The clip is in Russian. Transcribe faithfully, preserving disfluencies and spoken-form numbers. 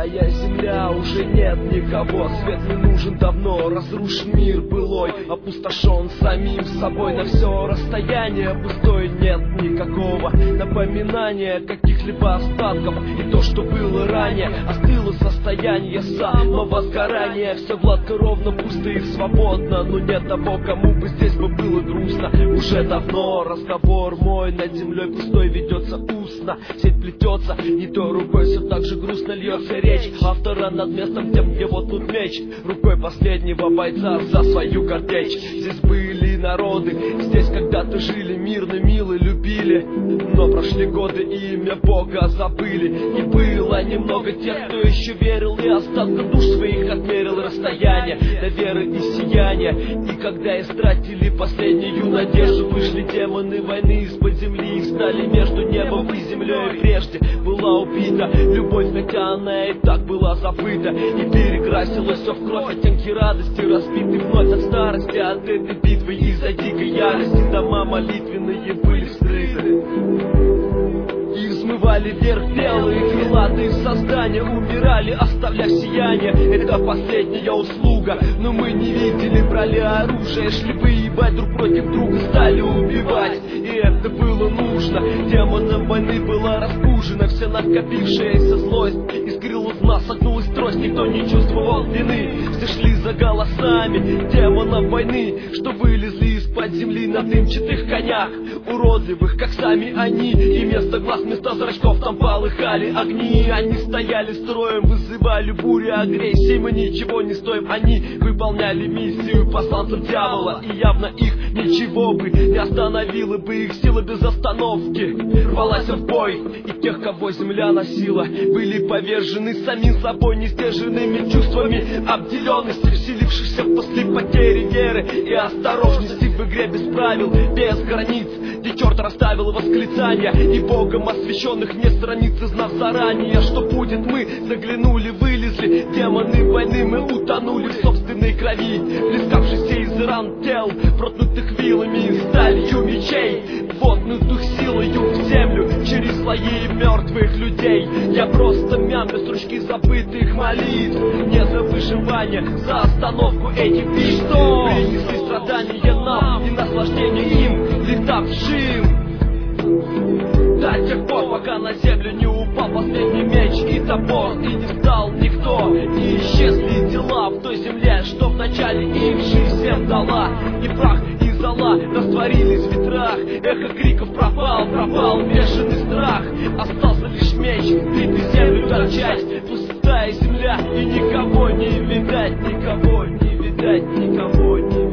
Пустая земля, уже нет никого. Свет не нужен давно, разрушен мир былой, опустошен самим собой. На все расстояние пустой, нет никакого напоминания каких-либо остатков. И то, что было ранее, остыло состояние самого сгорания. Все гладко, ровно, пусто и свободно, но нет того, кому бы здесь бы было грустно. Уже давно разговор мой над землей пустой ведется устно. Сеть плетется, не то рукой, все так же грустно льется речь автора над местом, тем, где вот тут меч, рукой последнего бойца за свою картечь. Здесь были народы, здесь когда-то жили мирно, мило, любили, но прошли годы и имя Бога забыли. И было немного тех, кто еще верил, и остатка душ своих отмерил расстояние до веры и сияния. И когда истратили последнюю надежду, вышли демоны войны из-под земли и стали между небом и землей. Прежде была убита любовь, хотя она и так была забыта, и перекрасилось все в кровь. Оттенки радости разбиты вновь от старости, от этой битвы из-за дикой ярости. Дома молитвенные были вскрыты и взмывали вверх белые крылатые создания, умирали, оставляя сияние. Это последняя услуга, но мы не видели, брали оружие, шли воевать друг против друга, стали убивать, и это было нужно. Демоном войны была разбужена вся накопившаяся злость, искрила в нас, согнулась трость, никто не чувствовал вины. Все шли за голосами демонов войны, что вылезли из-под земли на дымчатых конях, уродливых, как сами они, и вместо глаз, вместо зрачков там полыхали огни. Они стояли строем, вызывали бури агрессии. Мы ничего не стоим, они выполняли миссию посланцев дьявола, и явно их ничего бы не остановило бы. Их сила без остановки рвалась в бой, и тех, кого земля носила, были повержены самим собой нестерженными чувствами обделенности, вселившихся после потери веры и осторожности в игре без правил, без границ, где черт расставил восклицания, и богом освященных не страницы, знав заранее, что будет. Мы заглянули, вылезли, демоны войны, мы утонули в собственной крови, плескавшейся из ран тел, проткнутых вилами и сталью мечей, вотнутых силою в землю через слои мертвых людей. Я просто мямлю строчки забытых молитв, не за выживание, за остановку этих битв, что принесли страдания нам и наслаждение им, летавшим до тех пор, пока на землю не упал последний меч и топор, и не стал никто, и исчезли дела в той земле, что вначале им жизнь всем дала. И прах, и зола растворились в ветрах, эхо криков пропал, пропал бешеный страх. Остался лишь меч, битый землю торчать, пустая земля, и никого не видать, никого не видать, никого не видать.